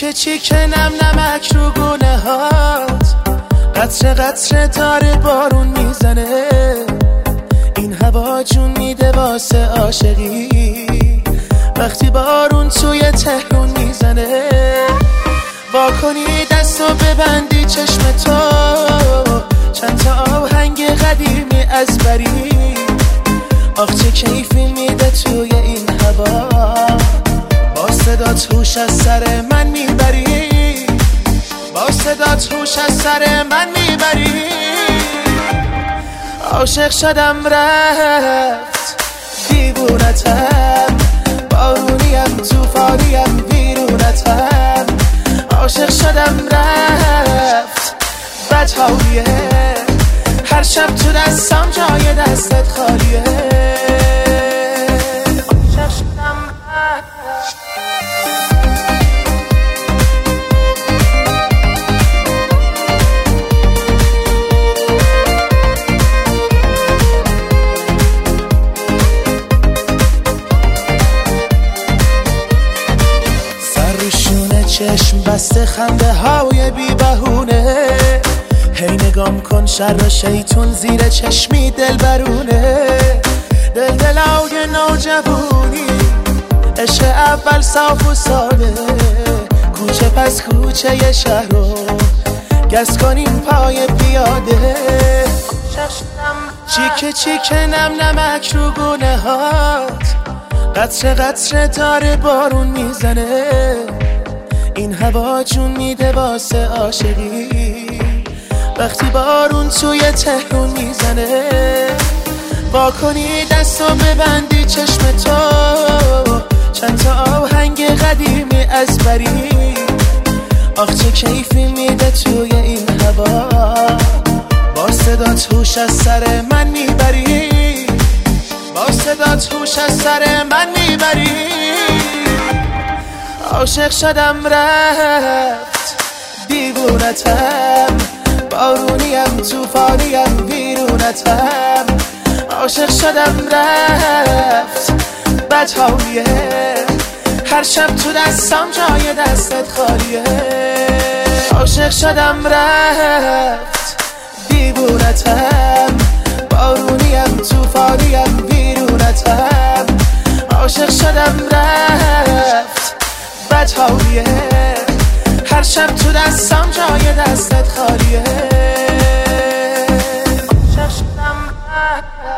چیکه چیکه نم نمک رو گونه هات، قطره قطره داره بارون میزنه، این هوا جون میده واسه عاشقی، وقتی بارون توی تهرون میزنه. وا کنی دستو ببندی چشم تو، چند تا آهنگ قدیمی از بری، آخ چه کیفی میده توی این هوا، با صدات هوش از سر من میبری، با صدات هوش از سر من میبری. عاشق شدم رفت دیوونتم، بارونیم توفانیم ویرونتم، عاشق شدم رفت بدحالیه، هر شب تو دستم جای دستت خالیه. عاشق شدم رفت. چشم بسته خنده های بی بهونه، هی نگام کن شر شیطون زیر چشمی دل برونه، دلای نوجوانی عشق اول صاف و ساده، کوچه پس کوچه ی شهر رو گز کنیم پای پیاده. چیکه چیکه نم نمک رو گونه هات، قطره قطره داره بارون میزنه، این هوا جون میده واسه عاشقی، وقتی بارون توی تهرون میزنه. وا کنی دستو ببندی چشم تو، چند تا آهنگ قدیمی از بری، آخ چه کیفی میده توی این هوا، با صدات هوش از سر من میبری، با صدات هوش از سر من میبری. عاشق شدم رفت دیوونتم، بارونیم توفانیم ویرونتم، عاشق شدم رفت بدحالیه، هر شب تو دستم جای دستت خالیه. عاشق شدم رفت دیوونتم، بارونیم توفانیم ویرونتم، عاشق شدم رفت بدحالیه، هر شب تو دستم جای دستت خالیه. عاشق شدم